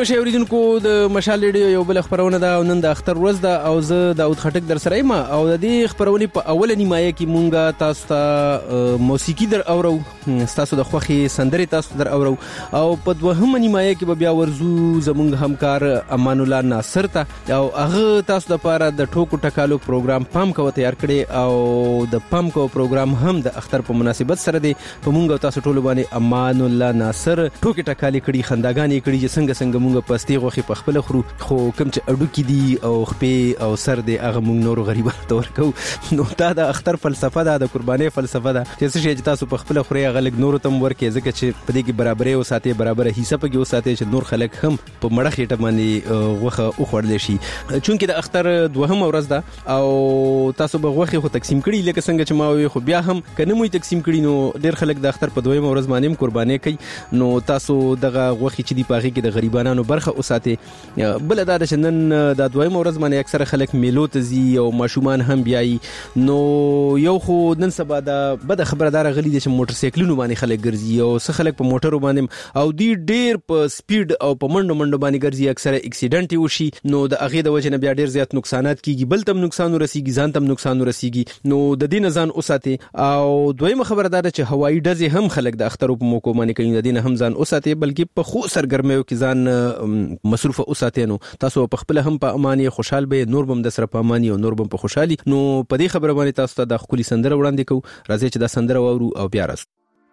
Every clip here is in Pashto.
درنو شاوریدونکو د مشال ریډیو یو بل خبرونه ده نن د اختر ورځ ده او زه داود خټک در سره یم او د دې خبرونه په اوله نیمایه کې مونږه تاسو ته موسیقي در اورو تاسو د خوخي سندري تاسو در اورو او په دوهمه نیمایه کې به بیا ورزو زمونږ همکار امان الله ناصر ته او هغه تاسو د لپاره د ټوکو ټکالو پروګرام پام کو تیار کړي او د پام کو پروګرام هم د اختر په مناسبت سره دی په مونږ تاسو ټول باندې امان الله ناصر ټوکي ټکالي کړي خنداګانې کړي چې څنګه مونږ پستی غوخي په خپل خرو خو کوم چې اډو کې دي او خپې او سر دي هغه مونږ نور غریبانو ته ورکو نو دا د اختر فلسفه ده د قرباني فلسفه ده چې څه چې تاسو په خپل خوري هغه لګ نور تم ورکې ځکه چې په دې کې برابرې او ساتي برابر حصہ پکې او ساتي چې نور خلک هم په مړه خېټه باندې غوخه او خورل شي چونکه د اختر دوهم ورځ ده او تاسو به غوخه خو تقسیم کړي لکه څنګه چې ما وي خو بیا هم کنه مو تقسیم کړي نو ډېر خلک د اختر په دویم ورځ باندې قرباني کوي نو تاسو دغه غوخه چې دی پاغي کې د غریبانو برخه اوساته بل دا د شنن د دویم ورځ باندې اکثر خلک میلو ته زی او ماشومان هم بیاي نو یو خو نن سبا د بد خبردار غلي د موټر سایکلونو باندې خلک ګرځي او څه خلک په موټرو باندې او دی ډیر په سپیډ او په منډو باندې ګرځي اکثر اکسیډنټ وشي نو د اغه د وجه نه بیا ډیر زیات نقصانات کیږي بل تم نقصان ورسیږي ځان تم نقصان ورسیږي نو د دې نه ځان اوساته او دویمه خبردار چې هوایي ډزې هم خلک د اختر په موکو باندې کوي د دې نه هم ځان اوساته بلکې په خو سرګرمیو کې ځان مصروف اوساته نو تاسو په خپل هم په اماني خوشحال به نور بم د سره په اماني او نور بم په خوشحالي نو په دې خبره باندې تاسو ته د خولي سندره وړاندې کو راځي چې دا سندره وورو او بیا راځو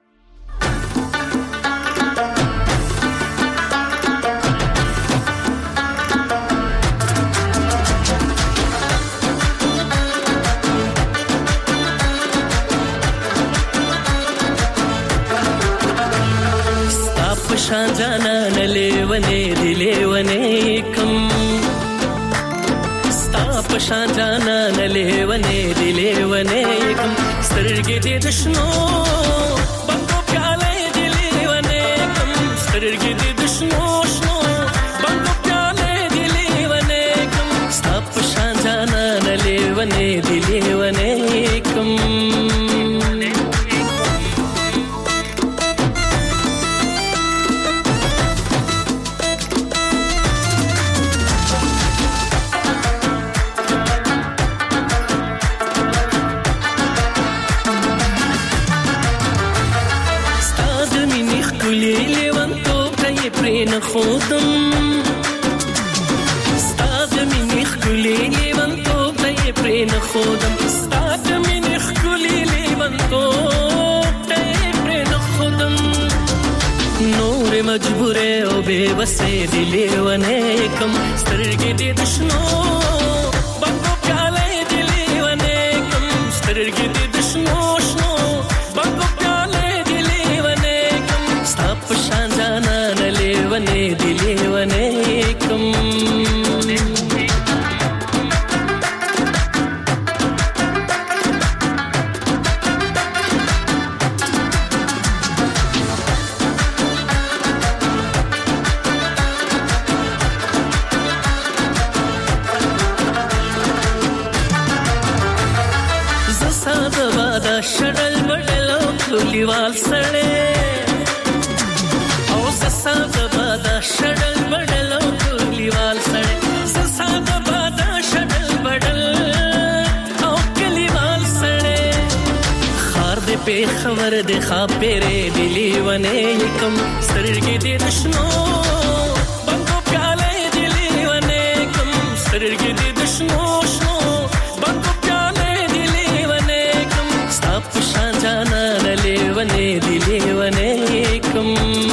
شان جانا نلیونے دلیونے کم ستا پشان جانا نلیونے دلیونے کم سترگی دی دشنو بنگو پیالے دلیونے کم سترگی دی دشنو شنو بنگو پیالے دلیونے کم ستا پشان جانا نلیونے دلیونے کم خودم استاد منی خلی لیوان تو پی پرین خودم استاد منی خلی لیوان تو پی پرین خودم نور مجبوره او بے وسه دی لیوانه کم سترګې دې دشنو بنگو پیاله دی لیوانه کم سترګې دې دشنو شنو بنگو پیاله دی لیوانه کم ستا په شان جانا لیوانه دی لیوانه کم زساد وادا شړل بړل کلیوال سړې او زساد وادا شړل بړل کلیوال سړې زساد وادا شړل بړل او کلیوال سړې خار دې په خبر دې خاپېره دی لیوانه کم سترګې دې دشنو بنگو پیاله دی لیوانه کم سترګې دې دشنو شنو بنگو پیاله دی لیوانه کم ستا په شان جانا لیوانه دی لیوانه کم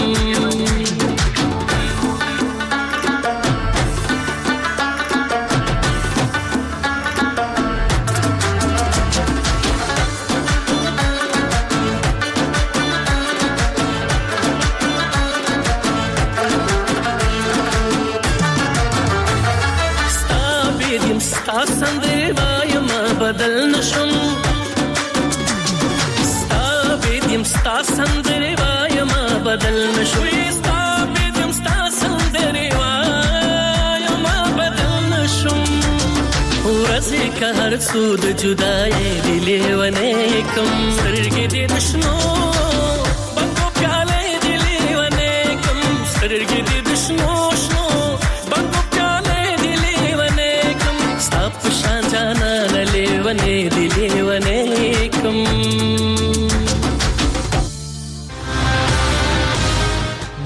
ستا سندري وایم بدل نشم ستا بيدم ستا سندري وایم بدل نشم ستا بيدم ستا سندري وایم بدل نشم ورځي که هر څو د جدای دی لیوانه کم سترګې دې دشنو بنگو پیاله دی لیوانه کم سترګې دې دشنو شنو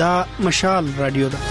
دا مشال رادیو ده.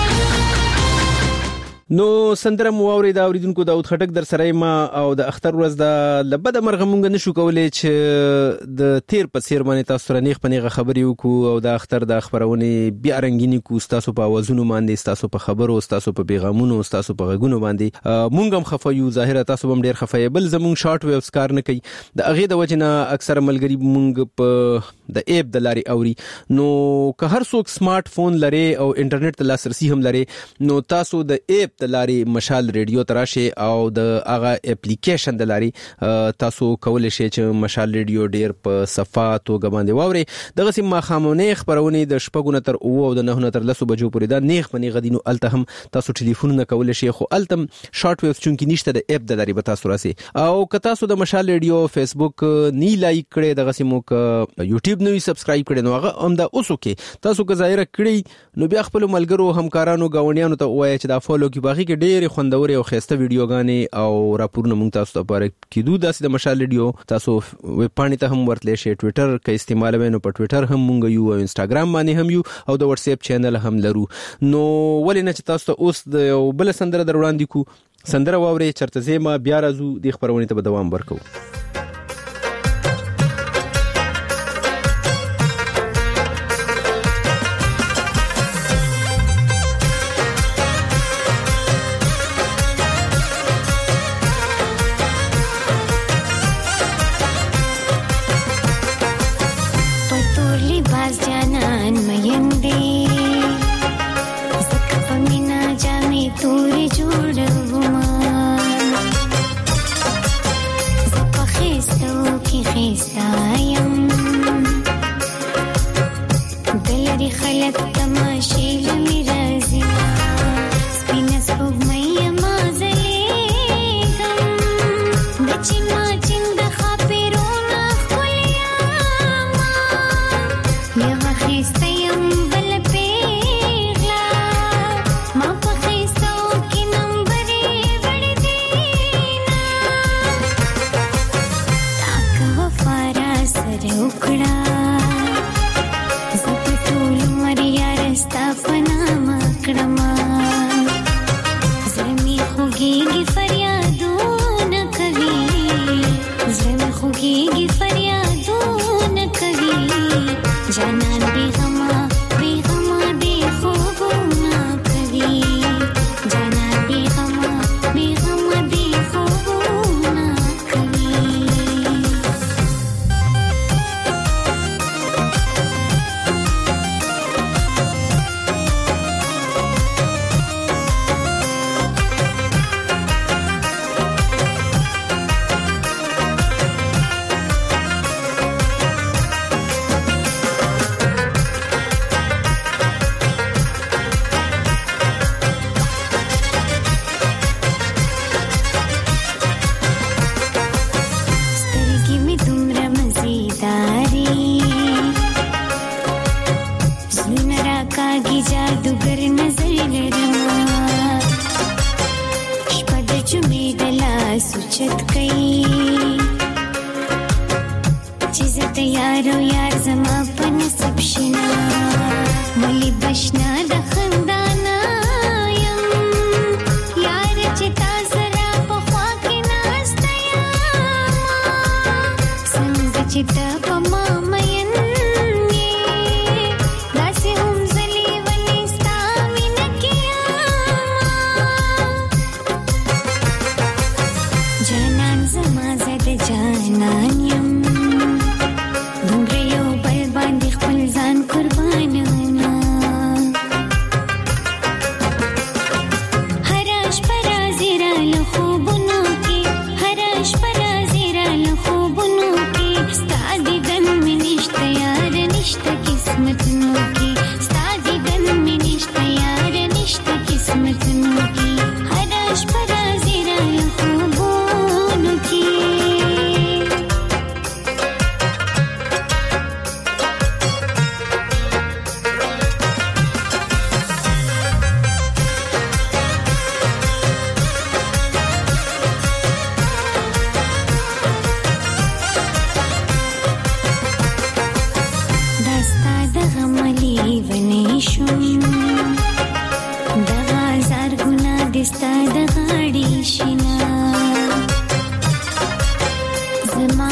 نو سندره مواوري دا اوریدونکو داود خټک در سره ما او د اختر ورځ د لبد مرغه مونږ نشو کولای چې د تیر په سیر باندې تاسو سره نیغ پنیغه خبري وکړو او د اختر د خبرونه بیا رنگینی کو تاسو په اوازونو باندې تاسو په خبرو تاسو په پیغامونو تاسو په غږونو باندې مونږ هم خفایو ظاهره تاسو هم ډیر خفای بل زمونږ شارټ ویوز کار نه کوي د اغه د وجنه اکثر ملګری مونږ په د ایپ د لاري اوري نو که هر څوک سمارټ فون لري او انټرنیټ ته لاسرسي هم لري نو تاسو د ایپ د لاري مشال ریډیو تراشه او د هغه اپلیکیشن د لاري تاسو کولای شئ چې مشال ریډیو ډیر په صفات او غباندې واوري دغه سیم مخامونه خبرونه د شپګونه تر او د 9 تر 10 بجو پورې دا نیغ پنی غدینو الته هم تاسو ټلیفون نه کولای شئ خو التم شارټ ویو چونکی نشته د اپ د لاري به تاسو راسي او که تاسو د مشال ریډیو فیسبوک نی لایک کړئ دغه سیمو ک یوټیوب نو سبسکرایب کړئ نو هغه هم دا اوسو کې تاسو که ظاهر کړئ نو بیا خپل ملګرو همکارانو گاونډیانو ته وایي چې دا فالو کی باقي کې ډېر خوندور او خسته ویډیوګانې او راپورونه مونږ تاسو ته لپاره کیدو داسې د مشال ریډیو تاسو ویب پاڼې ته هم ورتلی شئ ټوئیټر کې استعمال وینو په ټوئیټر هم مونږ یو او انستګرام باندې هم یو او د واتس اپ چینل هم لرو نو ولې نه چې تاسو ته اوس د بل سندره در وړاندې کو سندره واوري چرته زما بیا راځو د خبرونه ته دوام ورکو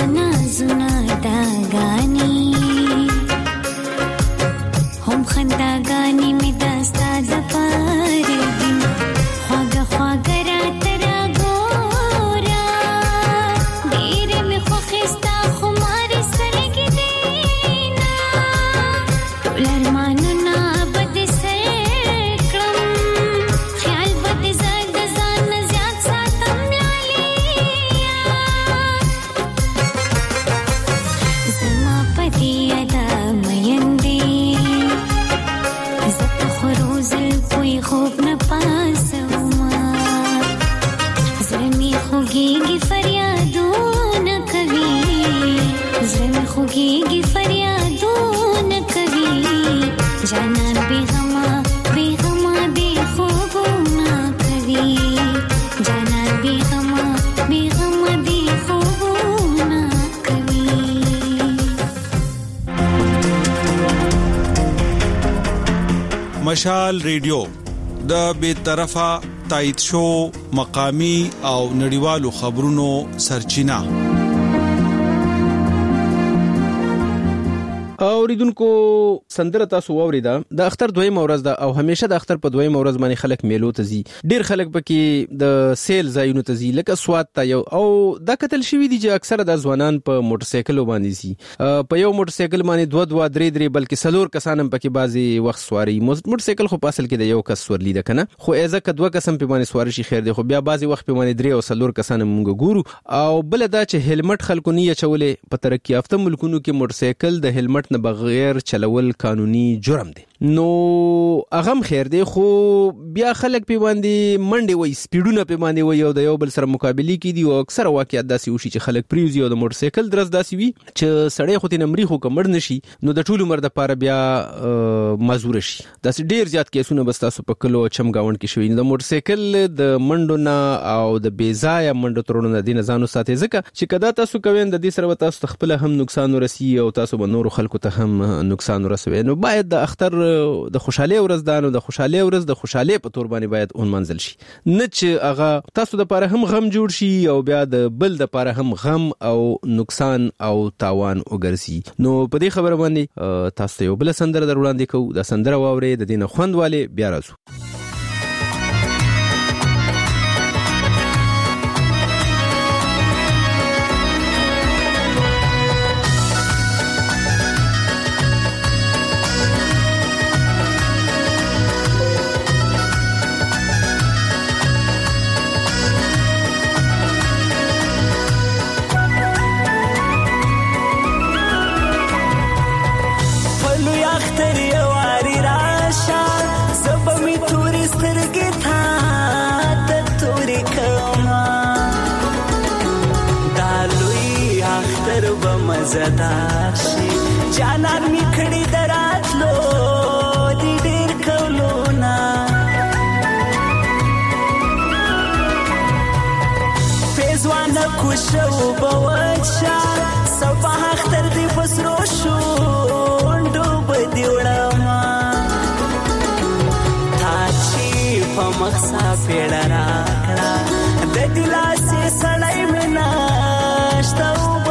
نازونه داګانی هم خنداګانی می داستا زپاره دي خواږه خواږه راته راګورا ډېرې مې خوښې ستا خو مارې سترګې دي نه ټول ارمانونه به دې سر کړم خیال به دې زه د ځان نه زیات ساتم لالیا زما په دې ادا مین دي زه په خو روزل کوی خوب نه پاسوما زړه مې خوږېږي فریادونه کوي زړه مې خوږېږي فریادونه کوي جانان بېغمه بېغمه بې خوبونه کوي جانان بېغمه بېغمه بې خوبونه کوي. مشال ریډیو د بی‌طرفه تایید شو مقامی او نړیوالو خبرونو سرچینه. اوریدونکو سندره تاسو واوریدا د اختر دویم ورځ ده او همیشه د اختر په دویم ورځ باندې خلک میلو ته ځي. ډیر خلک پکې د سیل ځایونو ته ځي لکه سواد ته یو او دا کتل شوی دي چې اکثره د ځوانان په موټر سایکل باندې ځي. په یو موټر سایکل باندې دوه درې بلکې څلور کسان هم پکې بازي وخت سواري. موټر سایکل خو په اصل کې د یو کس سورلی ده کنه خو ایزه کدوه کسان په باندې سوار شي خیر دی خو بیا بازي وخت په باندې درې او څلور کسان مونږ ګورو. او بل دا چې هلمټ خلکو نه چولې په ترقی یافته ملکونو کې موټر سایکل د هلمټ نه بغیر چلول قانوني جرم دی. نو اغم خیر دی خو بیا خلک په باندې منډي وای سپیډونه په باندې وای او د یو بل سره مقابله کی دي او اکثر واقعیت داسې وشي چې خلک پریوزي او د موټر سایکل درز داسې وي چې سړی خو تین امري خو کمر نشي نو د ټولو مرده لپاره بیا مازور شي. داسې ډیر زیات کیسونه بس تاسو په کلو چمګاوند کې شوی. د موټر سایکل د منډو نه او د بیزایا منډو ترونو نه دین ځانو ساتي ځکه چې کدا تاسو کوین د دې سره تاسو خپل هم نقصان ورسي او تاسو به نور خلکو ته هم نقصان ورسوي. نو باید د اختر د خوشحالي ورځ دانو د خوشحالي ورځ د خوشحالي په تور باندې باید اون منزل شي نه چې هغه تاسو د لپاره هم غم جوړ شي او بیا د بل د لپاره هم غم او نقصان او تاوان وګرځي. نو په دې خبره باندې تاسو یو بل سندره در وړاندې کوو. د سندره واوري د دینه خوندواله بیا راځو. مزدار شي جانان می کړي دراتلو دې ډېر کولونا فیزوانه کوشو بوچا صبح اختر دې بسرو شو ډوب دې وړما تا چې په مخسا پیړه راکړه د دلاسې سړی مې ناشته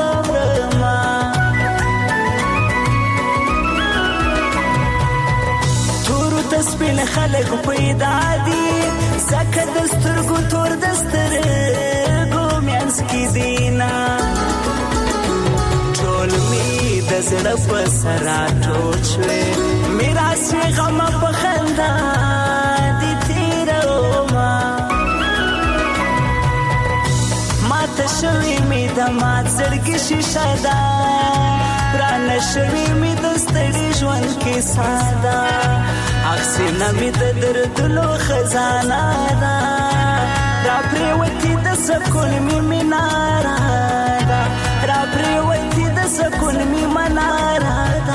سپین خلق پیدا دي زکه دسترګو تور دسترګو میانس کی دینا ټول می د زړه په سرا ټوچوي میرا سي غم په خندا دي تیرو ما تشوي می د ما زړګي شیشه دا پران شوي می د ستړي ژوند کې ساده اخسینا می د دردلو خزانه دا را پریوتی د سکون می مناره دا را پریوتی د سکون می مناره دا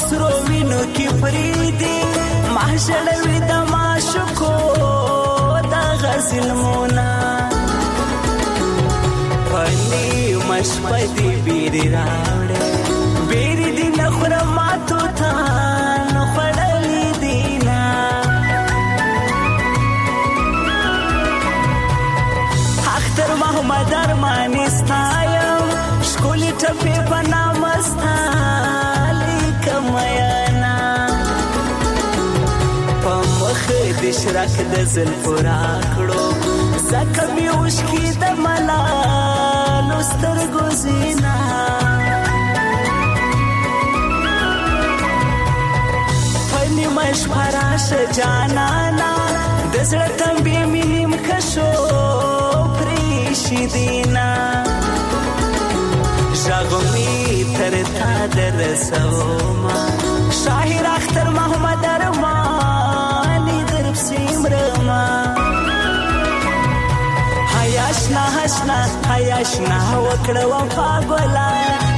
سرو وینو کې فریدي محشړوي د معشوقو د غزل مونا پنی مشپدي بیري راوړې بیري دي نخره ماتو تا نخړلې دینا اختر محمد ارماني ستایم شکولې ټپې بنا مستالي کمیانا پمخ د شرک د زلفو راکړو زکه مې اوښکې د ملالو سترګو زینا پنې مش پراش جانانا د زړه تمبې مې نیم کشو پریشي دینا ژغمې تر تا درسوما شاهر اختر محمد ارماني درپسې مرما حیاشنا وکړه وفا ګولا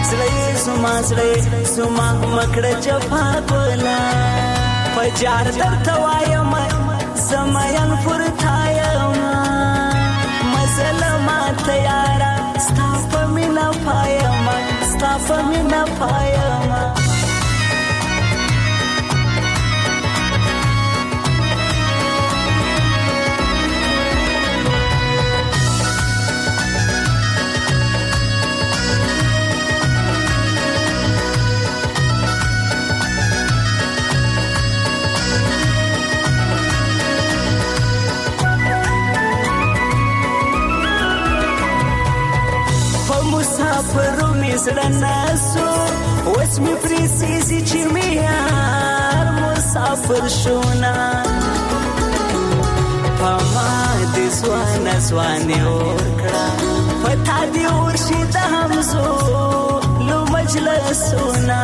زړه زما مکړه جفا ګولا پجار درته وایم زمایان پورتایم مزل ما تیارا ستا په مینا پایم مسافر می زړه ناسو اوس می پریسیزي چې می یار مسافر شونا پما دې سوانه ورکړه پتا دې ورشي د همزو لو مجلسونا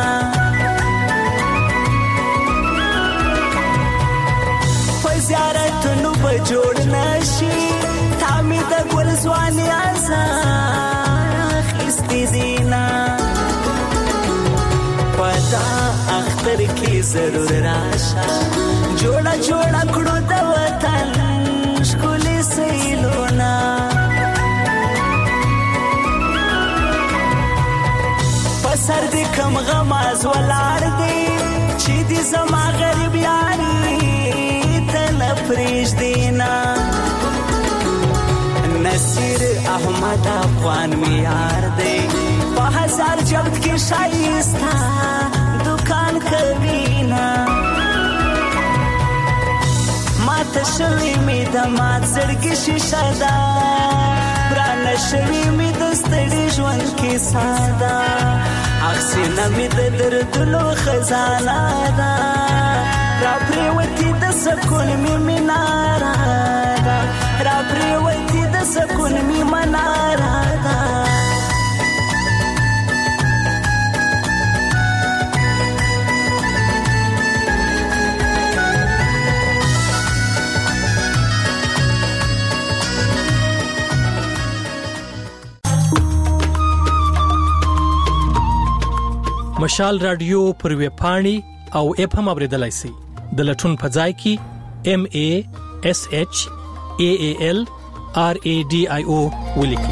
په زیارتونو به جوړ نشي تامي د ګل ځواني دینا پتا اختر کی ضرور راشا جوڑا کړو د وطن ښکلي سیلونا پسر دې کم غماز ولاړ دی چې دې زما غریب یاري تل پریش دینا نصیر احمد افغان میار دی په هزار جبت کې شایستا دکان کوینا مات شوی می د مات زړګي شیشه دا بران شوی می د ستړي ژوند کې ساده اخسینه می د دردونو خزانه دا را پریوتی د سکون می مناره دا را پریوتی د سکون می مناره دا مشال رادیو پر ویب پاڼې او اپ هم اوریدلای شئ د لټون په ځای کې MASHALRADIO ولیکئ.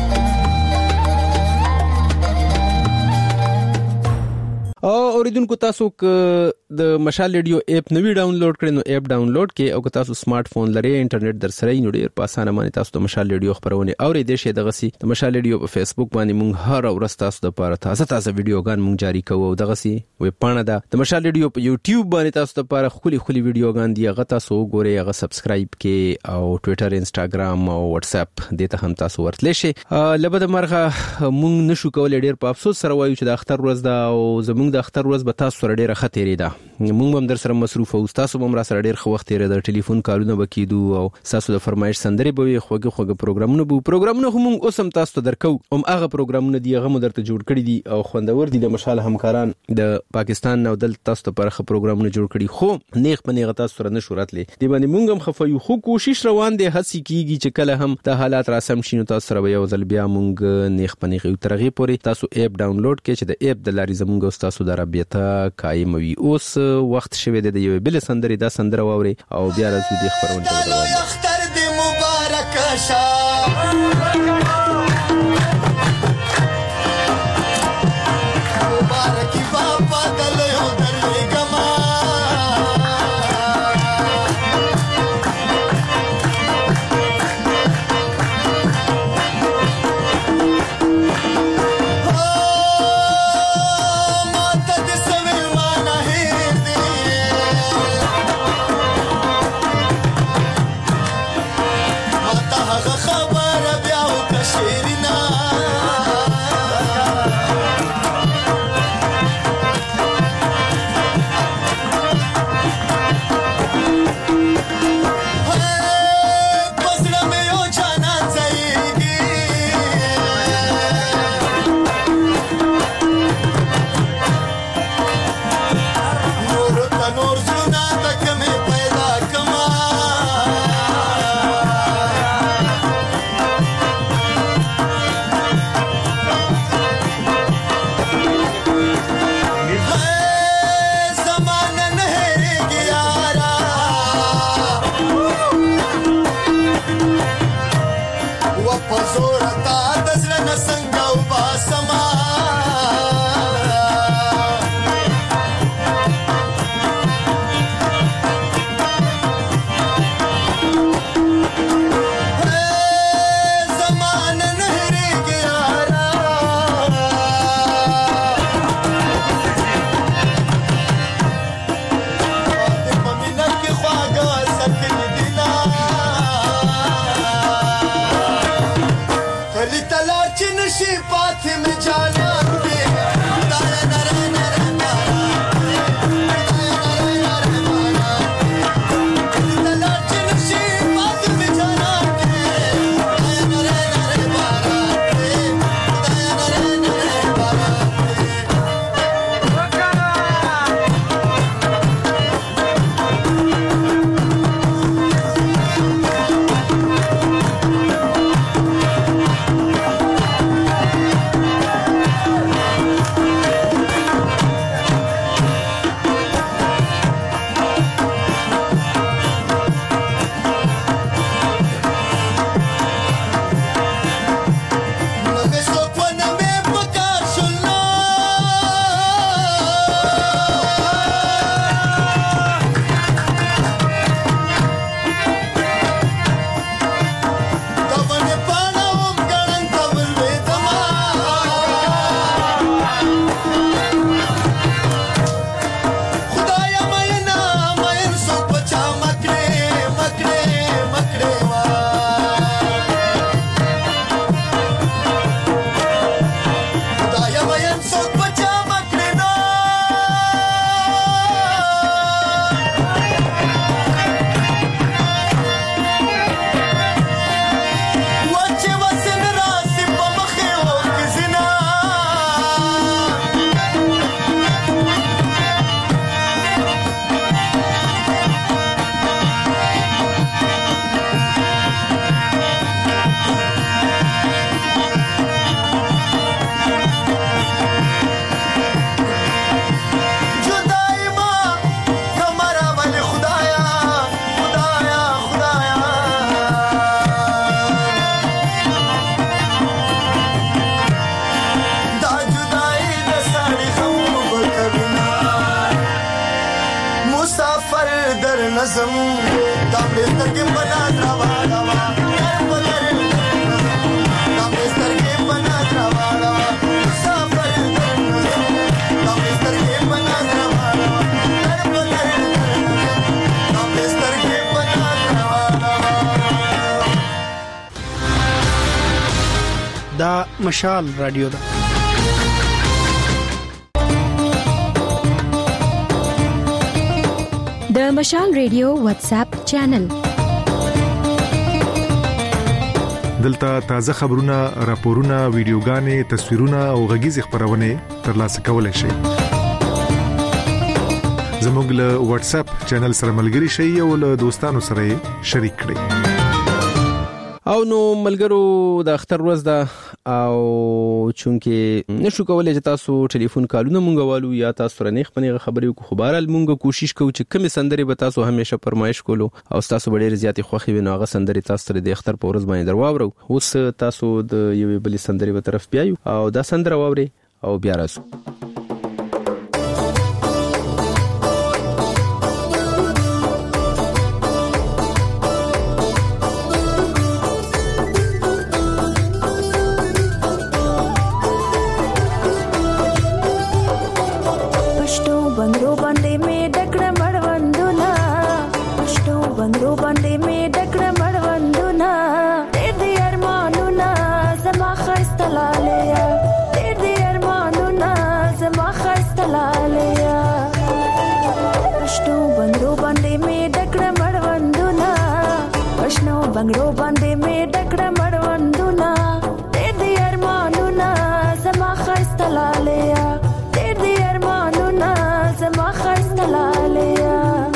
اوریدونکو تاسو ک د مشال ریډیو اپ نوی ډاونلوډ کړئ نو اپ ډاونلوډ کې او که تاسو سمارټ فون لرئ انټرنیټ در سره نو ډیر په اسانه باندې تاسو د مشال ریډیو خبرونه اوریدئ شئ. دغه سي د مشال ریډیو په فیسبوک باندې مونږ هر ورځ تاسو د لپاره تازه ویډیوګان مونږ جاری کوو. دغه سي ویب پاڼه ده د مشال ریډیو په یوټیوب باندې تاسو د لپاره خولي ویډیوګان دی. هغه تاسو وګورئ، هغه سبسکرایب کې او ټوئیټر، انستګرام او واتس اپ دته هم تاسو ورتلی شئ. لبد مرغه مونږ نشو کولای ډیر په افسوس سره وایو چې د اختر ورځ ده او زمونږ د اختر ورځ به تاسو سره ډیره ختیری ده. موږ هم در سره مصروف او تاسو هم را سره ډیر خو وخت لري د ټلیفون کالونه بکیدو او تاسو د فرمایش سندري به خوږه پروګرامونه هم اوس هم تاسو ته درکو هم هغه پروګرامونه دی هغه مدرته جوړ کړی دي او خوندور دي د مشال همکاران د پاکستان نو دل تاسو ته پرخه پروګرامونه جوړ کړي خو نیغ په نیغه تاسو سره نشو راتلی دی باندې موږ هم خفایو خو کوشش روان دي هڅه کیږي چې کله هم د حالات را سم شي نو تاسو سره یو ځل بیا موږ نیغ په نیغه ترغه پوري تاسو اپ ډاونلوډ کړئ چې د اپ د لارې زموږ او تاسو د رابطه قائم وي اوس وخت شوه د یو بل سندري دا سندره ووري او بیا راځو د خبرونه ته دوام اختر دی مبارک شه مبارکی بابا دلو درګما نظم دا سترګې بنا راواړه دا سترګې بنا راواړه سفر دا سترګې بنا راواړه دا سترګې بنا راواړه. دا مشال رادیو ده. د مشال ریډیو واتس اپ چینل. دلته تازه خبرونه، راپورونه، ویډیوګانې، تصویرونه او غږیز خبرونه ترلاسه کولای شئ. زموږ له واتس اپ چینل سره ملګري شئ او له دوستانو سره شریک کړئ. او نو ملګرو د اختر ورځ ده او چونکه نشو کولای چې تاسو ټلیفون کالونه مونږ والو یا تاسو رنه خپل خبرې کو خبرال مونږ کوشش کوو چې کوم سندري به تاسو همیشه فرمایش کولو او تاسو ډېر زیاتې خوخي وناغه سندري تاسو د اختر په ورځ باندې درواورو. اوس تاسو د یوې بل سندري په طرف بیايو او دا سندره واوري او بیا راځو. बंगलो बांधे में डकड़ा मड़वंदुना तेरे अरमानुना समा खस्तला लिया तेरे अरमानुना समा खस्तला लिया.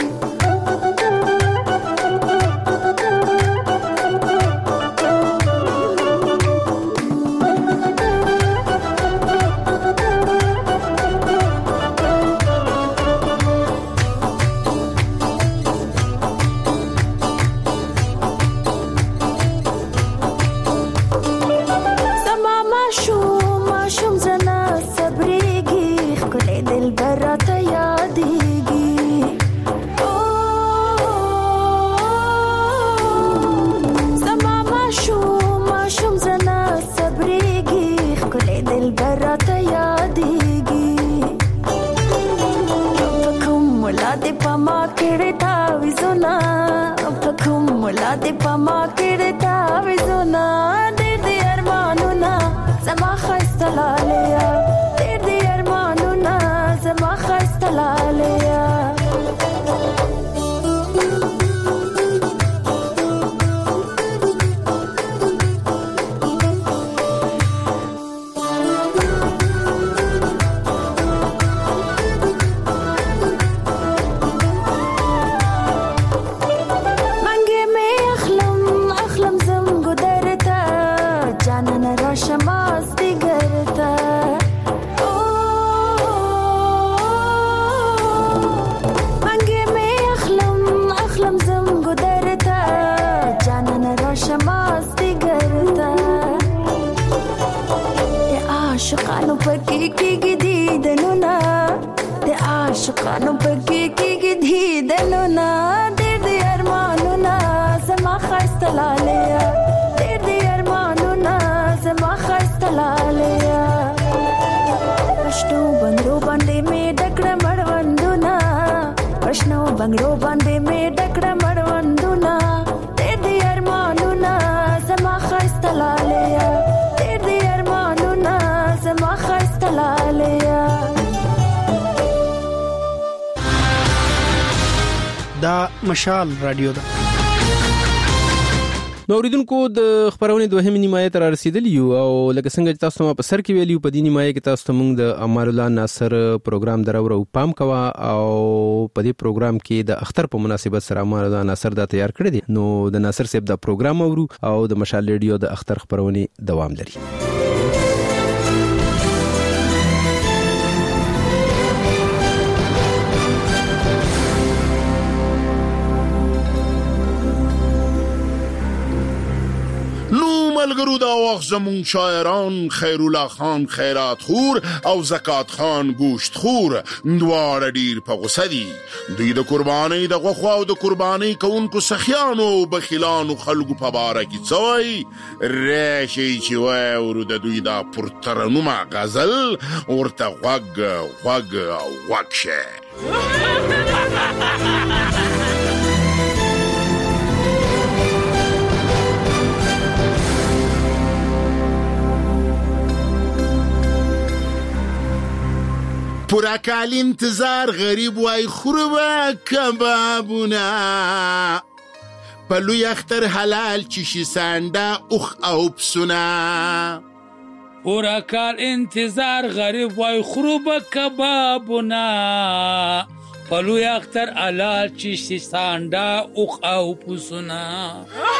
बंगलो बांधे में डकड़ा मड़वंदुना तेरे अरमानुना समा खस्तला लिया तेरे अरमानुना समा खस्तला लिया. دا مشال رادیو ده. نو اوریدونکو د خبرونه دوهمه نیمایه تر رسیدلی یو او لکه څنګه تاسو ما په سر کې ویلیو په دې نیمایه کې تاسو موږ د امال الله ناصر پروګرام درو پام کوا او په دې پروګرام کې د اختر په مناسبت سره امال الله ناصر دا تیار کړی دی. نو د ناصر صاحب دا پروګرام اورو او د مشال ریډیو د اختر خبرونه دوام لري. ملګرو دا وخت زمون شاعران خیر الله خان خیرات خور او زکات خان گوشت خور دواړه ډیر په غوسه دي. دوی د قربانۍ د غوښو او د قربانۍ کوونکو سخیانو بخیلانو خلکو په باره کې څه وایي. راشئ چې واورو د دوی دا پرترنومه غزل ورته غوږ او غوږ شه. پر پورا کال انتظار غریب وای خوربه کبابونه په لوی اختر حلال چې شي سانډه اوخ او پسونه پورا کال انتظار غریب وای خوربه کبابونه په لوی اختر حلال چې شي سانډه اوخ او پسونه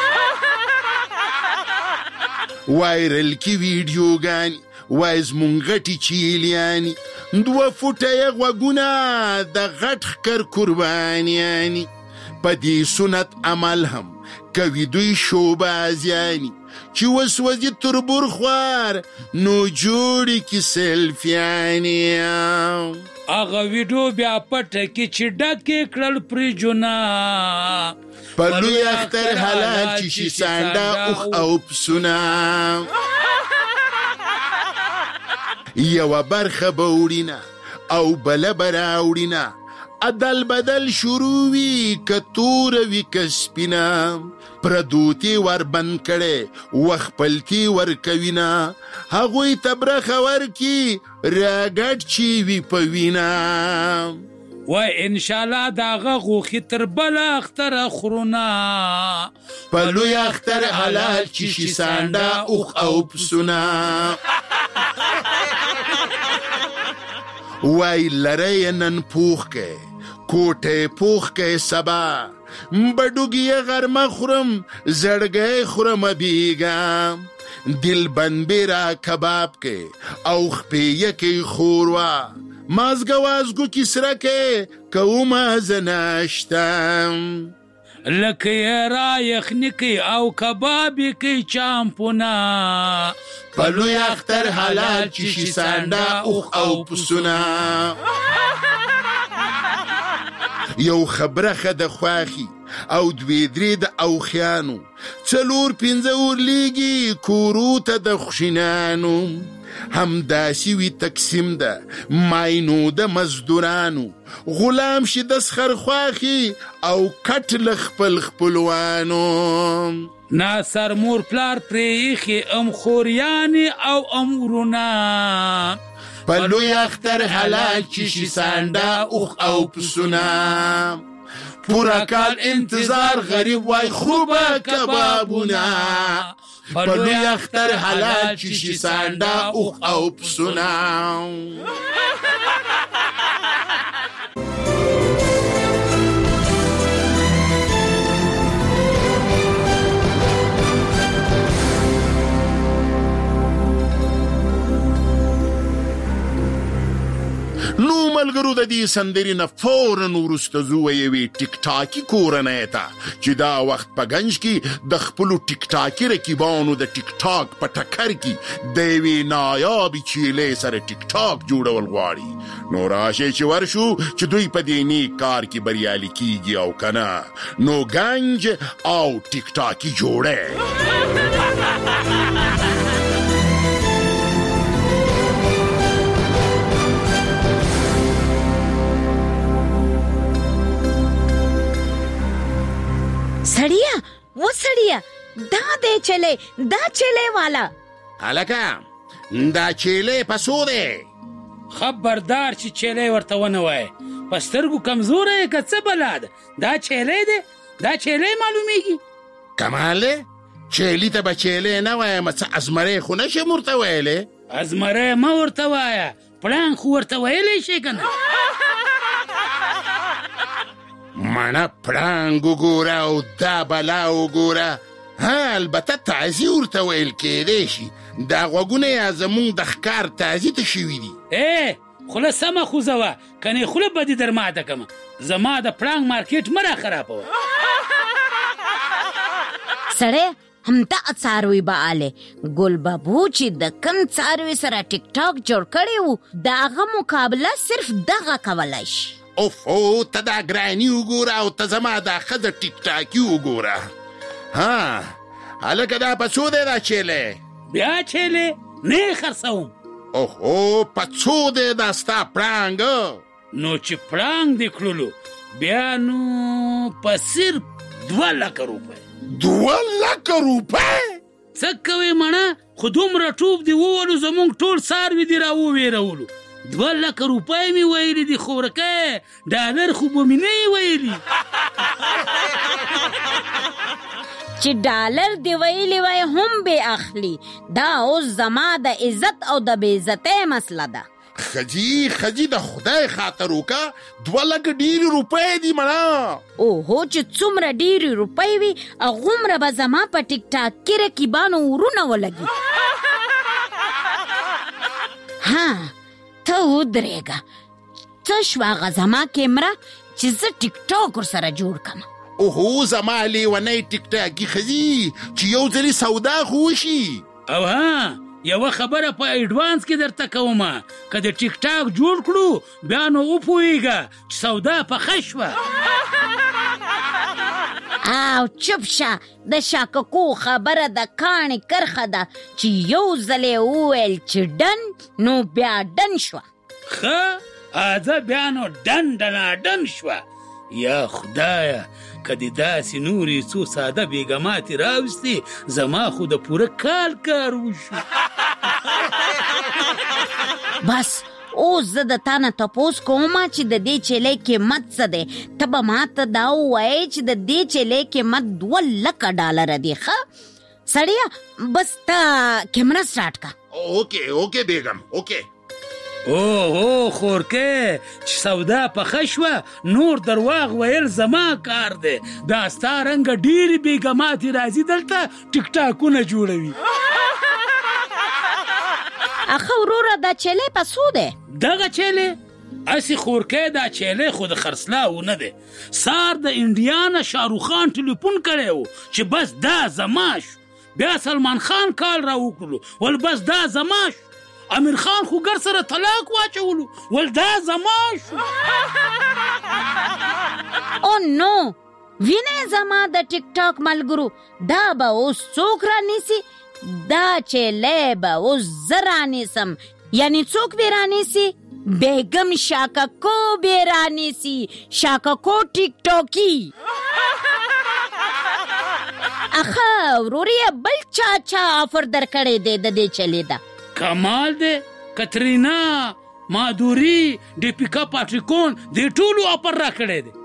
وایرل کی ویډیوګانې وای زمونږ غټې چیلیانې 2 فوټه یې غوږونه د غټ ښکر قربانیانې په دې سنت عمل هم کوي دوی شوبازیانې چې وسوځي تربور خوار نو جوړې کې سیلفیانې هغه ویډیو بیا پټه کې چې ډکې کړل فریجونه په لوی اختر حلال چې شي سانډه اوخ او پسونه یوه برخه به وړینه او بله به راوړینه عدل بدل شروع وي که توره وي که سپینه پردوتې ور بند کړی وخت پلتې ورکوینه هغوی ته برخه ورکي راګډ چې وي په وینه وای انشاءالله د هغه غوښې تر بله اختره خورونه په لوی اختر حلال چې شي سانډه اوخ او پسونه وای لری نن پوخ که کوټه پوخ که سبا بډوګي غرمه خورم زړګي خورم بیګم دل بنبرا کباب که او خپیه که خوروا مازګوازګو کسره که کومه زناشتم لکه را یخنی کی او کبابی کی چامپونه په لوی اختر حلال چې شي سانډه اوخ او پسونه یو خبره ښه د خواخي او 2-3 د اوخیانو 4-5 ورلیږي کورو ته د خوشینانو همداسې وي تقسیم ده ماینو د مزدورانو غلام شي د سخر خواخي او کټ له خپل خپلوانو ناصر مور پلار پریخي ام خوریانی او ام ورونه په لوی اختر حلال چې شي سانډه اوخ او پسونه پورا کال انتظار غریب وای خوبه کبابونه په لوی اختر حلال چې شي سانډه اوخ او پسونه نو ملګرو د دې سندرې نه فوراً وروسته زه ویوې ټیک ټاکي کورنۍ ته چې دا وخت په ګنج کې د خپلو ټیک ټاکي رقیبانو د ټیک ټاک په ټکر کې د یوې نایابې چیلې سره ټیک ټاک جوړول غواړي نو راشئ چې ورشو چې دوی په دې نیک کار کې بریالي کیږي او که نه نو ګنج او ټیک ټاکي جوړی سړیا و سړیا دا دې چلے والا هلکه دا چیلې په څو دی خبردار چې چیلې ورته ونه وایې په سترګو کمزوره یې که څه بلا ده دا چیلې دی دا چیلې معلومیږي کمال دی چیلې ته به چیلې نه وایم څه ازمرې خو نشم ورته ویلی ازمرې مه ورته وایه پړانګ خو ورته ویلی شي که نه مانا پړانګ وګوره او دا بلا وګوره ها البته تعزي ورته ویل کېدی شي دا غوږونه یې زمونږ د ښکار تعزي ته شوي دي خوله سمه خوځوه کنې خوله به دې در ماته کمه زما د پړانګ مارکیټ مه را خرابوه سړی همدا څاروي به آلی ګل بابو چې د کم څاروي سره ټیک ټاک جوړ کړی و د هغه مقابله صرف دغه کولی شي اوفو ته دا ګراني وګوره او ته زما دا ښځه ټیک ټاکي وګوره ها هلکه دا په څو دی دا چیلې بیا چیلې نه یې خرڅوم اوهو په څو دی دا ستا پړانګ نو چې پړانګ دې کړلو بیا نو په صرف 2 لکه روپۍ 2 لکه روپۍ څه کوې مڼه خو دومره ټوپ دې وولو زمونږ ټول څاروي دې را وویرولو 2,00,000 روپۍ مې ویلي دي خورکه ډالر خو به مې نه ویلي چې ډالر دی ویلی وای هم به اخلي دا اوس زما د عزت او د بې عزتۍ مسله ده خجی د خدای خاطر وکا 2,00,000 ډېرې روپۍ دي مړه اوهو چې څومره ډېرې روپۍ وي هغومره به زما په ټیک ټاک کې رقیبانو ورونه ولګي ها ته ودرېږه څه شوه هغه زما کیمره چې زه ټیک ټاک ورسره جوړ کړم اوهو زما لیونی ټیک ټاکي ښځي چې یو ځلې سودا خو وشي او ها یوه خبره په ایډوانس کې درته کومه که د ټیک ټاک جوړ کړو بیا نو وپوهېږه چې سودا پخه شوه او چپ شه د شاککو خبره د کاڼې کرښه ده چې یو ځلې وویل چې ډن نو بیا ډن شوه ښه اځه بیا نو ډن ډناډن شوه یا خدایه که د داسې نورې څو ساده بیګماتې راوستې زما خو د پوره کار وشو بس اوس زه د تا نه تپوس کومه چې د دې چیلۍ قیمت څه دی ته به ماته دا ووایې چې د دې چیلۍ قیمت 2,00,000 ډالره دی ښه سړیه بس ته کیمره سټارټ کا اوکې بیګم اوکې اوه خورکه چې سودا پخه شوه نور درواغ ویل زما کار دی دا ستا رنګه ډېرې بیګماتې راځي دلته ټیک ټاکونه جوړوي اخه وروره دا چیلۍ په څو دی دغه چیلۍ اسې خورکه دا چیلۍ خو د خرڅلاو نه دی سار د انډیا نه شاهروخ خان ټلیفون کړی و چې بس دا زما شو بیا سلمان خان کال را وکړلو ول بس دا زما شو امیر خان خو ګر سره طلاق واچولو ول دا زما شو او نو وینې زما د ټیک ټاک ملګرو دا به اوس څوک رانیسي دا چیلۍ به اوس زه رانیسم یعنی څوک به رانیسي بیگم شاککو به رانیسي شاککو ټیک ټاکی اخه وروریه بل چا آفر درکړی دی د دې چیلۍ ده کمال دی کترینا مادوري دیپیکا پاټریکون دې ټولو آفر را کړی دی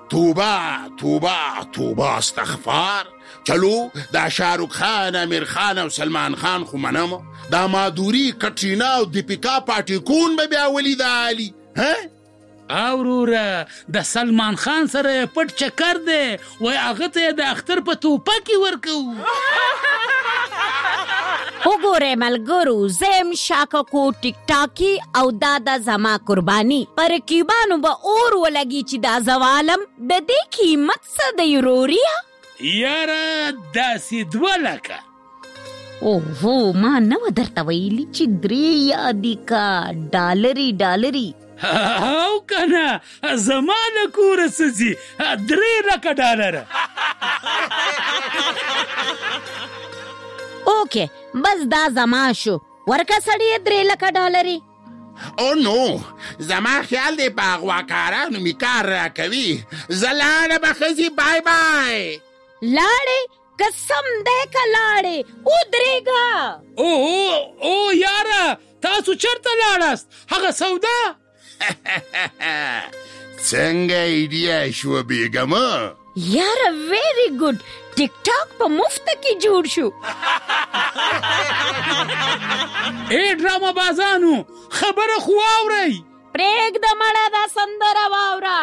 توبه استغفار چلو دا شاهروخ خان امیر خان او سلمان خان خو منم دا مادوري کترینا او دیپیکا پاټریکون به بیا ولیدالي ها اوروره د سلمان خان سره پټ چکر دی وای هغه ته د اختر په توپه کې ورکو وګوره ملګرو زم شاککو ټیک ټاکی او دا زما قربانی پر کیبانو به اور ولګي چې دا زوالم د دې قیمت څه دی روریا یاره داسې 2,00,000 اوهو ما نو درته ویلي چې 3 یادی کا ډالری او کنه زما له کوره سځي 3,00,000 ډالره اوکې بس دا زما شو ورکه سړی 3,00,000 ډالري او نو زما خیال دی په اغواکارانو می کار راکوي زه لاړه به ښځي بای لاړې قسم دی که لاړې ودرېږه او یاره تاسو چرته لاړاست هغه سودا څنګه ایډیا شوه بیګمه یاره ویری ګډ ټیک ټاک په مفت کې جوړ شو ای ډرامه بازانو خبره خو واورئ پرېږده مړه دا سندره واوره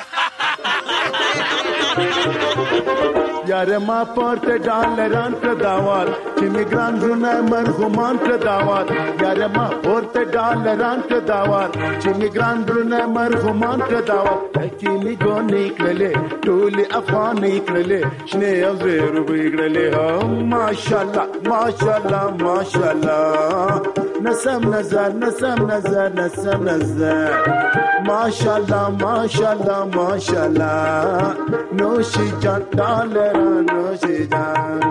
یار ما پورته ډالران کړه داوال چې میګران زونه مرغومان کړه داوال یار ما پورته ډالران کړه داوال چې میګران زونه مرغومان کړه داوال چې میګو نکړلې ټول افغان نکړلې شنه او زیرو بګړلې ماشاءالله نسم نظر ماشاءالله نوشی جان ډالر نوشی جان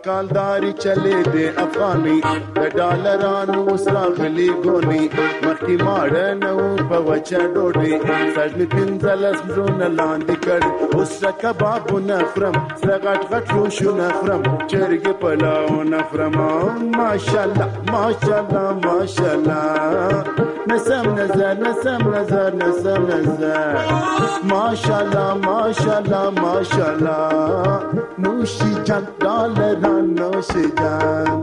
کالداري چلے دے افغاني د ډالرانو وسراغلي ګوني مخکې ماړه نو په وچه ډوډۍ سړني پنځلس زونه لاندې کړ اوس کباب نخرم سره غټ غټ روشو نخرم چرګ پلاو نخرم ماشاءالله ماشاءالله ماشاءالله نسم نظر نسم نظر نسم نظر ماشاءالله ماشاءالله ماشاءالله نوشی جان ډالران نوشی جان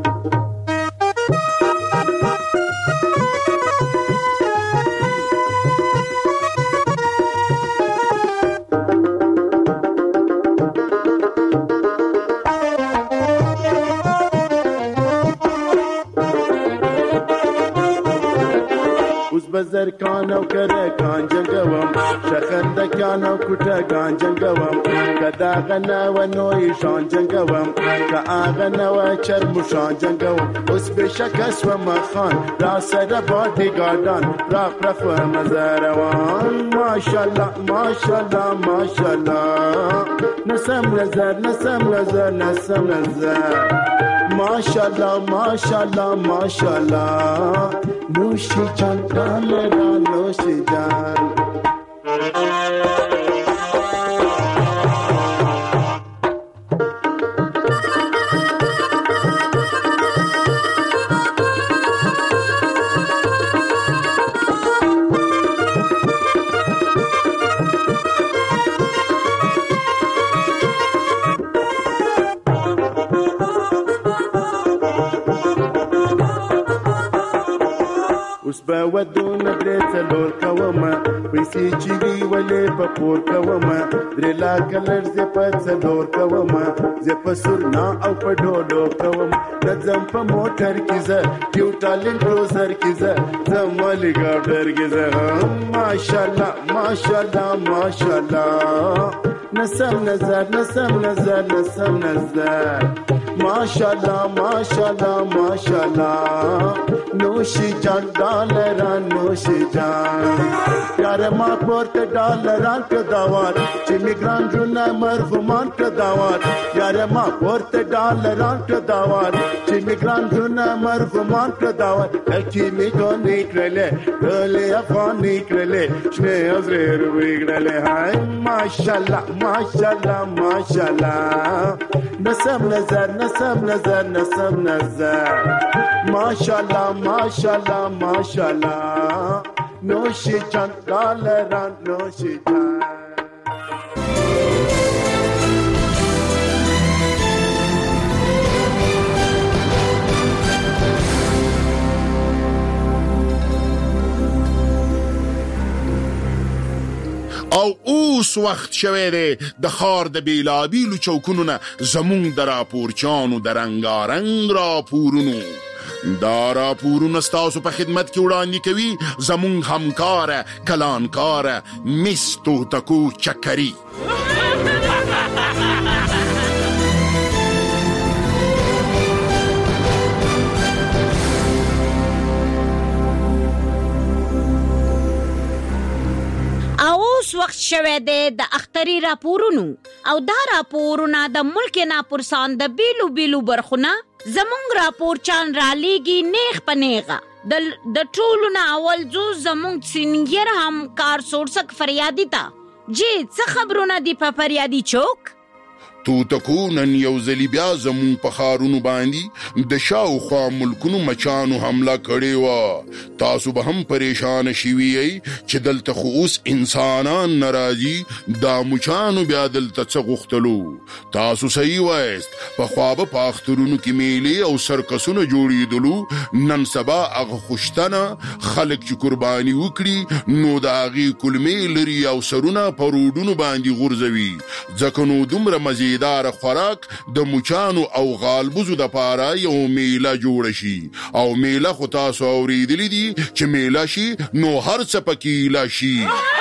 بزر کانو کرے کان جنگوم شخند کانو کټه کان جنگوم کدا غنا و نوې شان جنگوم کا اغنا و چرم شان جنگوم اوس به شکس و مخان را سره باډي ګاردان را پرف مزروان ماشاءالله ماشاءالله ماشاءالله نسم نظر نسم نظر نسم نظر ماشاءالله ماشاءالله ماشاءالله نوشی جان ډالران نوشی جان ودون درې څلور کومه پیسې چې وی ولې په پور کومه درې لاک لرزه په څلور کومه زه په سرنا او په ډولو کوم نظم په موټر کې زه یو ټالنت روزر کې زه زمالي ګاډر کې زه ماشاءالله ماشاءالله ماشاءالله نسم نظر نسم نظر نسم نظر ماشاءالله ماشاءالله ماشاءالله نوشی جان ډالران نوشی جان یار ما پورته ډالران ک داوات چې میګران جنا مرغمان ک داوات یار ما پورته ډالران ک داوات چې میګران جنا مرغمان ک داوات کی می کو نکړلې ډلې افغان نکړلې شنه ازر وګړلې هاي ماشاءالله ماشاءالله ماشاءالله نسم نظر نسم نظر نسم نظر ماشاءالله ماشاءالله ماشاءالله نوشی جان ډالران نوشی جان او اوس وخت شوه دی د خار د بیلابیلو چوکونو نه زمونږ د راپورچانو د رنګارنګ راپورونو دا راپورونه ستاسو په خدمت کې وړاندې کوي زمونږ همکار کلانکار مس توتکو چکري اوس وخت شوه دی د اختری راپورونو او دا راپورونه د ملک نه پرسان د بیلو بیلو برخونه زمونږ راپور چان را لیږي نیغ په نیغه د ټولو نه اول جو زمونږ سینګر همکار سورسک فریادي ته جی څه خبرونه دي په فریادي چوک توتکو نن یو ځلې بیا زمونږ په ښارونو باندې د شاوخوا ملکونو مچانو حمله کړې وه تاسو به هم پریشانه شوي یئ چې دلته خو اوس انسانان نه راځي دا مچانو بیا دلته څه غوښتلو تاسو صحیح وایست پخوا به په اخترونو کې میلې او سرکسونه جوړېدلو نن سبا هغه خوشتنه خلک چې قرباني وکړي نو د هغې کلمې لري او سرونه په روډونو باندې غورځوي ځکه نو دومره مزې دار خوراک د مچانو او غالبوزو د پاره یو میله جوړ شي او میله خو تاسو اوریدلی دي چې میله شي نو هر څه پکې لاشي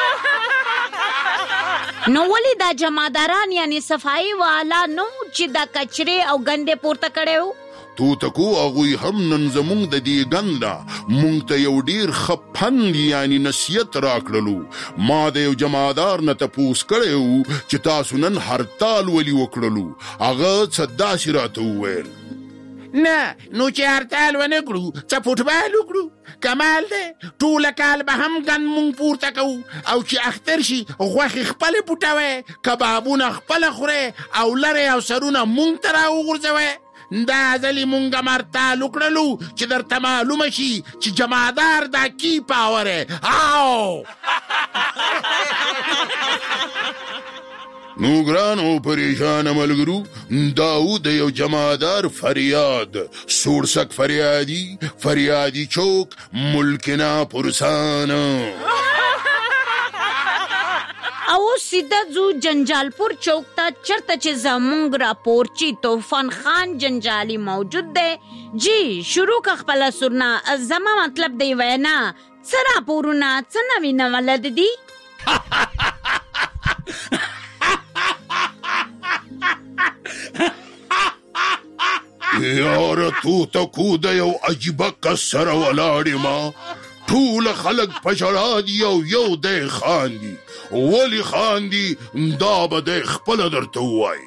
نو ولی دا جماداران یعنی صفائی والا نو چې دا کچره او ګنده پورته کړو توتکو هغوی هم نن زمونږ د دې ګند نه مونږ ته یو ډېر ښه پند یعنې نصیحت راکړلو. ما د یو جمعدار نه تپوس کړی و چې تاسو نن هرتال ولې وکړلو. هغه څه داسې راته وویل: نه نو چې هرتال ونه کړو څه فوټبال وکړو. کمال دی ټوله کال به هم ګند مونږ پورته کوو او چې اختر شي غوښې خپلې پوټوئ، کبابونه خپله خورئ او لرې او سرونه مونږ ته راوغورځوئ. دا ځلې مونږ هم هرتال وکړلو چې درته معلومه شي چې جمعدار دا کی پاور او نو ګرانو پریشانه ملګرو، دا و د یو جمعدار فریاد. سوړسک فریادي چوک ملکنا پرسان. او سیده ځو جنجالپور چوک ته، چرته چې زمونږ راپورچی طوفان خان جنجالي موجود دی. جی شروع که خپله سرنا. زما مطلب دی وینا څه راپورونه څه نوي نولد دي؟ یاره توتکو د یو عجیبه کس سره ولاړې ما. ټول خلک په ژړا دي او یو دی خاندي. ولې خاندي دا به دی خپله درته ووایي.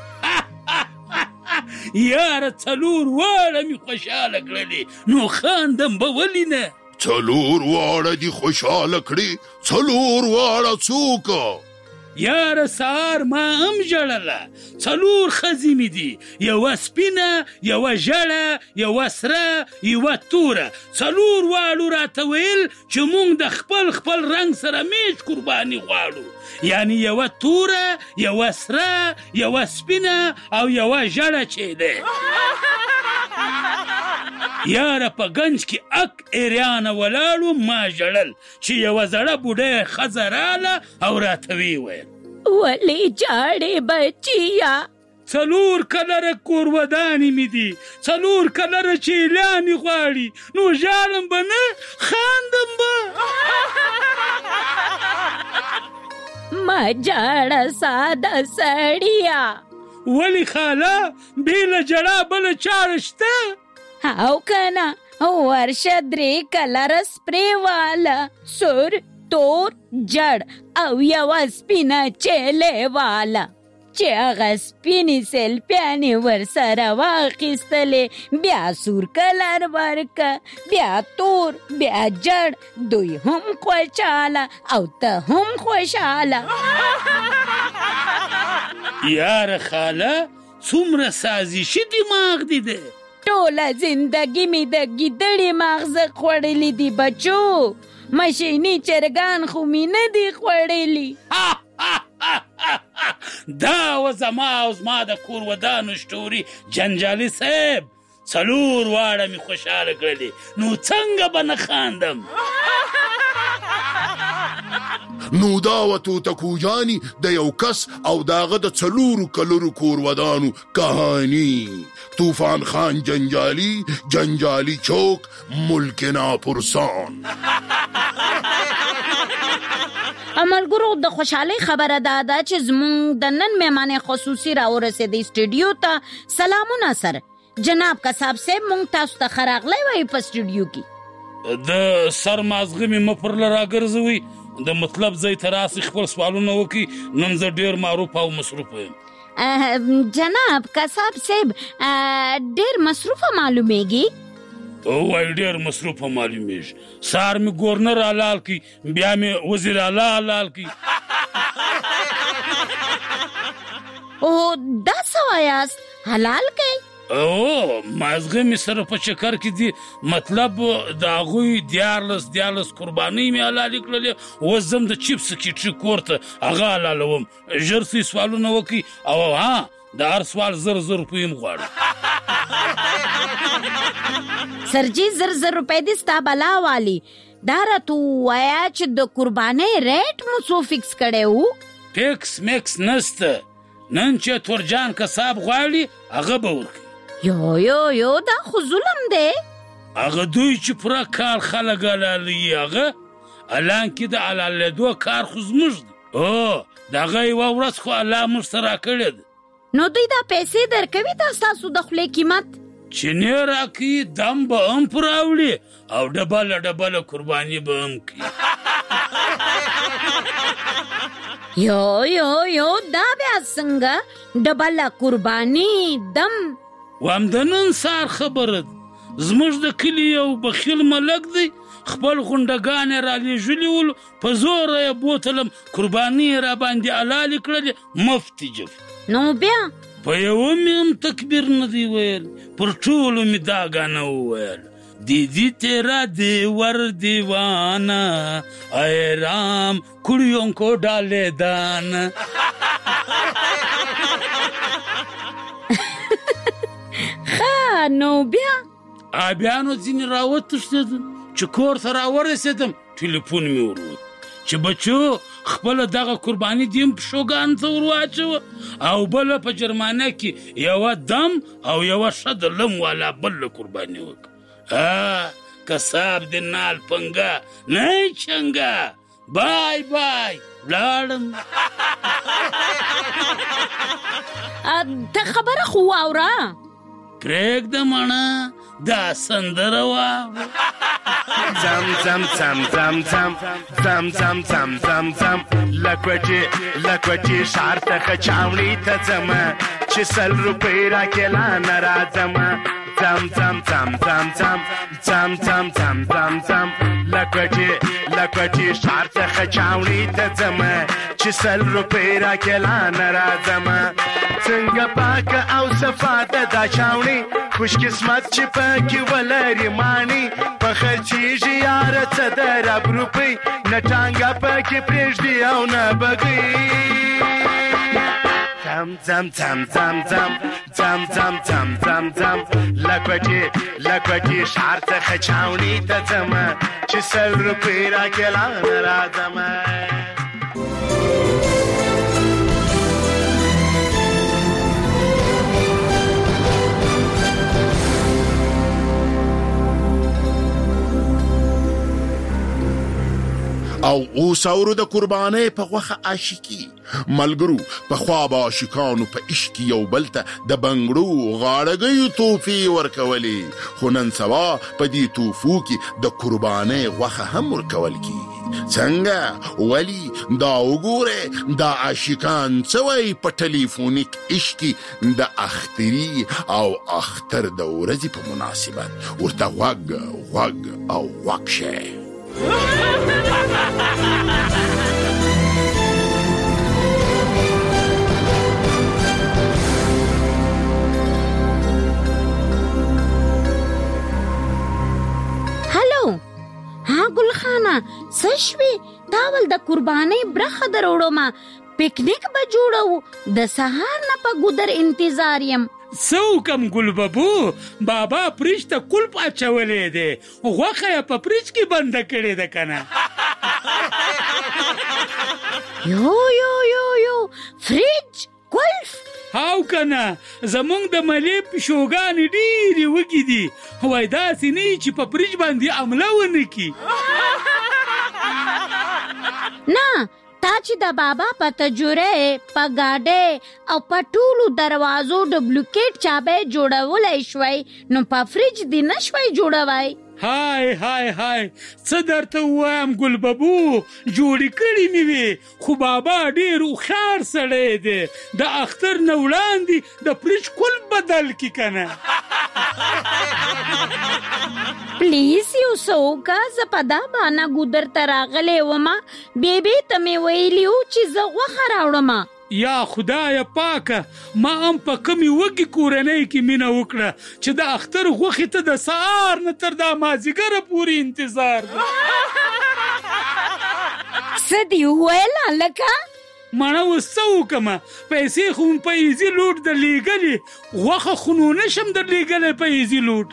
یاره 4 واړه مې خوشحاله کړلې، نو خاندم به ولې نه؟ 4 واړه دي خوشحاله کړي؟ 4 واړه څوک؟ یاره سهار ما هم ژړله. 4 ښځې مې دي، یوه سپینه، یوه ژړه، یوه سره، یوه توره. 4 واړو راته ویل چې مونږ د خپل رنګ سره میچ قرباني غواړو. یعنی یوه توره، یوه سره، یوه سپینه او یوه ژړه چې دی. یاره په گنج کې اک ایریانه ولاړو، ما ژړل چې یوه زړه بوډۍ ښځه راله او راته ویې ویل: ولې جاړې بچیه؟ 4 کلره کور ودانې مې دي، 4 کلره چیلانې غواړي، نو ژاړم به نه خاندم به. ما جاړه ساده سړیه. ولې خاله بېله ژړا بله چاره شته؟ او کنه ورشه 3 کلره سپرې واله، سور تور جړ او یوه سپینه چیلې واله. چې هغه سپینې سیلپیانې ورسره واخیستلې، بیا سور کلر ورکه، بیا تور، بیا جړ. دوی هم خوشحاله او ته هم خوشحاله. یاره خاله څومره سازشي دماغ دی ده. ټوله زندگی می د ګیدړې ماغزه خوړلې دي بچو، مشینی چرګان خو می نه دي خوړلي. دا و زما او زما د کور ودانو شټوري جنجالي صاحب. 4 واړه می خوشحاله کړلې، نو څنګه به نه خاندم؟ نو دا و توتکو جانی د یو کس او داغه د 4 کلرو کور ودانو کهانی. طوفان خان جنجالی چوک ملکنا پرسان. ملګرو د خوشحالۍ خبره ده چې زمونږ د نن مهمانه خصوصي راورسېدی سټوډیو ته. سلامونه سر جناب قصاب صاحب، مونږ تاسو ته ښه راغلی وایو په سټوډیو کې. د سر مازغه مې مه پرله راګرځوئ، د مطلب ځای ته راسئ، خپل سوالونه وکړئ. نن زه ډېر معروف او مصروف یم. جناب قصاب صاحب ډېر مصروفه معلومیږي. وای ډېر مصروفه معلومیږي. سهار مې ګورنر حلال کی، بیا مې وزیر اعلی حلال کی. او دا څه وایاست حلال کوي؟ مازغه مې سره په چکر کې دي، مطلب د هغوی 14 قربانۍ مې حلالې کړلې. اوس ځم د چیپس کیټري کور ته، هغه حلالوم. ژر سئ سوالونه وکړئ او د هر سوال 1000 روپۍ هم غواړم. سرجی 1000 روپۍ دې ستا بلا والی. دا راته ووایه چې د قربانۍ ریټ مو څو فکس کړی و؟ فکس میکس نسته، نن چې تورجان قصاب غواړي هغه به ورکړي. یو دا خو ظلم دی. هغه دوی چې پوره کال خلک حلالوي، هغه حالانکې د حلالېدو کار خو زموږ دی. د هغه یوه ورځ خو الله موږ ته راکړې ده. نو دوی دا پیسې درکوي دا ستاسو د خولې قیمت؟ چینی راکوي دم به هم پراوړي او ډبله قرباني به هم کوي. یو دا بیا څنګه ډبله قرباني دم؟ وام د نن سار خبره ده، زموږ د کلي یو بخیل ملک دی، خپل غونډګانې را لېږلي ول، په زوره یې بوتلم، قرباني یې را باندې حلالې کړلې مفتې جف. نو بیا په یوه مې هم تکبیر نه دی ویل، پر ټولو مې دا ګانه وویل دیدی تیرا دیور دیوانا اے رام کڑیوں کو ڈالے دان. نو بیا بیا ځینې راوتښتېدل، چې کور ته راورسېدم ټلیفون مې ورود چې بچو خپله دغه قرباني دې هم پښوګانو ته ور واچوه او بله په جرمانه کې یوه دم او یوه ښه د لم والا بله قرباني وکړه. کساب د نال پنګه نه چنګه بای لاړم. ته خبره خو واوره پرېږده مڼه دا سندره واوره. زم زم زم زم زم زم زم زم زم زم لکوټي ښار ته خچاوڼي ته ځمه چې 100 روپۍ راکېلا نه راځمه. زم زم زم زم زم زم زم زم زم زم لکوټي ښار ته خچاوڼي ته ځمه چې 100 روپۍ راکېلا نه راځمه. څنګه پاکه او صفا ده دا چاوڼي، خوش قسمت چې پکې ولري ماڼي، په خرچېږي یاره څه د رب روپۍ، نه ټانګه پکې پرېږدي او نه بګۍ. زم زم زم زم زم زم زم زم زم زم لکوټي ښار څخه چاوڼي ته ځمه چې 100 روپۍ راکېلا نه راځمه. او اوس اورو د قربانۍ په غوښه عاشقي ملګرو په خوا به عاشقانو په عشق یو بل ته د بنګړو غاړګیو توفې ورکولې، خو نن سبا په دې توفو کې د قربانۍ غوښه هم ورکول کېږي. څنګه؟ ولې؟ دا وګوره دا عاشقان څه وایي په ټلیفونیک عشق کې د اختري او اختر د ورځې په مناسبت ورته غوږ او غوږ شئ. هلو ګلخانه څه شوې؟ دا ول د قربانۍ برخه دروړم، پکنیک به جوړو، د سهار نه په ګودر انتظار یم. څه وکم ګل ببو؟ بابا فریج ته کلپ اچولی دی، غوښه یې په فریج کې بنده کړې ده که نه. یو فریج کلف هاو که نه، زمونږ د ملې پیشوګانې ډېرې وږي دي، وایي داسې نه وي چې په فریج باندې حمله ونه کړي. نه تا چې د بابا په تجربه په ګاډۍ او په ټولو دروازو ډوپلیکیټ چابې جوړولی شوی، نو په فریج دې نه شوی جوړوی. های څه درته ووایم ګل ببو، جوړې کړې مې وې، خو بابا ډېر هوښیار سړی دی، د اختر نه وړاندې د فریج کلپ بدل کړي که نه. پلیز یو څه وکړه، زه په دا بانه ګودر ته راغلی ومه، بیبي ته مې ویلي وو چې زه غوښه راوړم. یا خدای پاکه، ما هم په کمې وږې کورنۍ کې مینه وکړه چې د اختر غوښې ته د سهار نه تر دا مازدیګره پورې انتظار ده. څه دې وویل هلکه؟ مڼه اوس څه وکړمه، پیسې خو مې په ایزي لوډ در لیږلې، غوښه خو نو نشم در لیږلی په ایزي لوډ.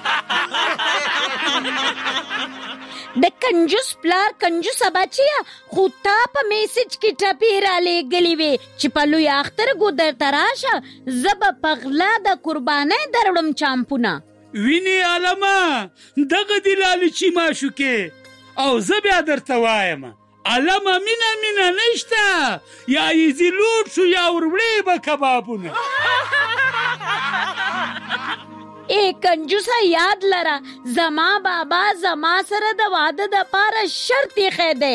د کنجوس پلار کنجوسه بچیه، خو تا په میسج کې ټپې را لیږلې وې چې په لوی اختر ګودر ته راشه، زه به په غلا د قربانۍ دروړم چامپونه. وینې عالمه، دغه دې لالچي ماشوکې، او زه بیا درته وایم علمه مینه نشته، یا ایزي لوډ شو یا وروړې به کبابونه. کنجوسه یاد لره زما بابا زما سره د واده د پاره شرط یې دی.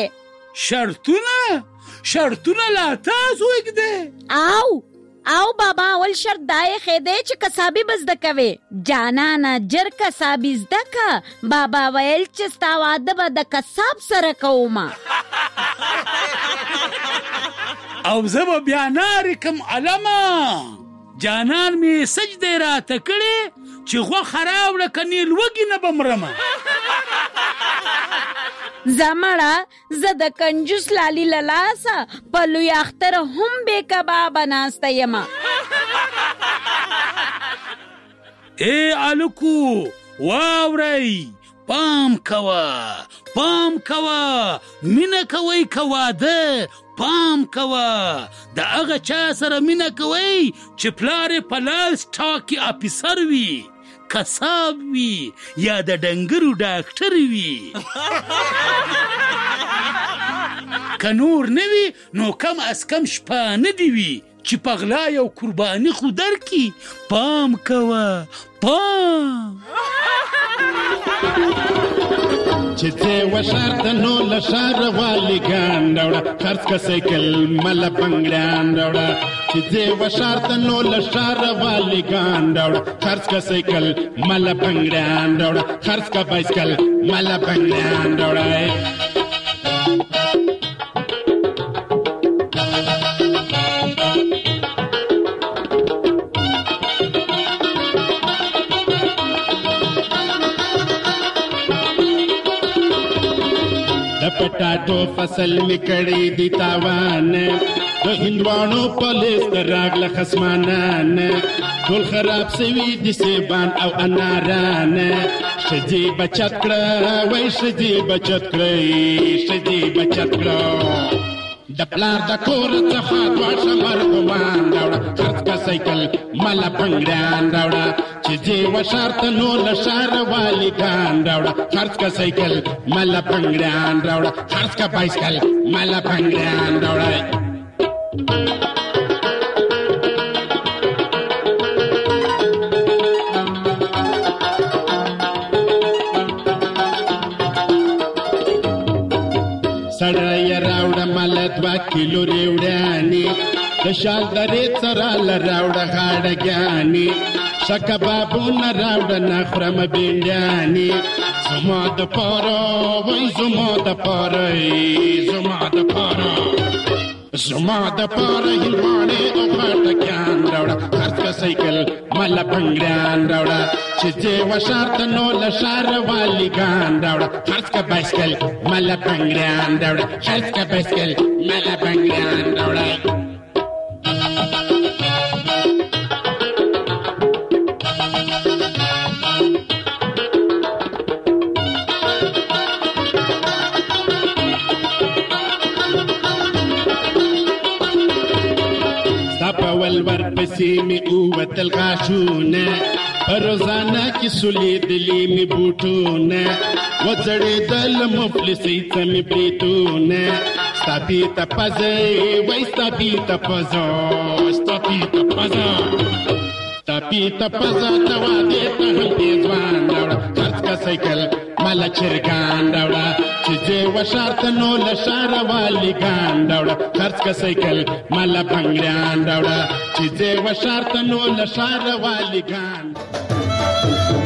شرطونه لا تاسو وګده او بابا اول شرط دای خېده چې کسابي بس د کوي جانانا جر کسابي زده کا. بابا ویل چې ستا واده به د کساب سره کوما او زه به بیا نارې کم علما جانان می سجده راته کړې چې غوښه راوړه کنې لوږې نه به مرمه. زمړه زه د کنجوس لالي له لاسه په لوی اختر هم بې کبابه ناسته یمه. ای الکو واورئ پام کوه مینه کوئ که واده پام کوه د هغه چا سره مینه کوئ چې پلار یې په لاس ټاکي افیسر وي کساب وي یا د ډنګرو ډاکټر وي. که نور نه وي نو کم از کم شپانه دی وي چې په غلا یو قرباني خو درکي. پام کوه چې ته وشارته نو له ښاره والي ګان راوړه خرڅ که سایکل مله بنګړیان راوړه. چې ته وشارته نو له ښاره والي ګان راوړه خرڅ که سایکل مله بنګړیان راوړه خرڅ که بایسکل مله بنګړیان راوړه. پټاټو فصل می کړی دی تاوان د هندوانو پولیس راغله خصمانان ټول خراب سوي دي سیبان او اناران. شدي بچت کړه وای شدي بچت کړه د پلار د کور څخه دوه شمر ګمان راوړه خرڅ کا سایکل مله بنګړیان راوړه. چې دې وشارته نو له ښاره والي ګان راوړه خرڅ کا سایکل مله بنګړیان راوړه خرڅ کا بایسکل مله بنګړیان راوړه. سړی راوړه مله 2 کیلو ریوړانې د شال درې سره له راوړه غاړګیانې ښه کبابونه راوړه نه خورم بینډیانې زما دپاره وای زما دپاره هندوانې او خټکیان راوړه خرڅ که سایکل مله بنګړیان راوړه. چې ځې وشارته نو له ښاره والي ګان راوړه خرڅ که بایسکل مله بنګړیان راوړه خرڅ که بایسکل مله بنګړیان راوړه. ولور پسې می اوتل غاښونه په روزانه کې سولیدلي می بوټونه وځړېدل مفلسۍ ته می بریتونه ستا پیته پزه وای ستا پیته پزه ته وادې ته هم دې ځوان راوړه خرڅ که سایکل مله چرګان راوړه. چې ځې وشارته نو له ښاره والي ګان راوړه خرڅ که سایکل مله بنګړیان راوړه. چې ځې وشارته نو له ښاره والي ګان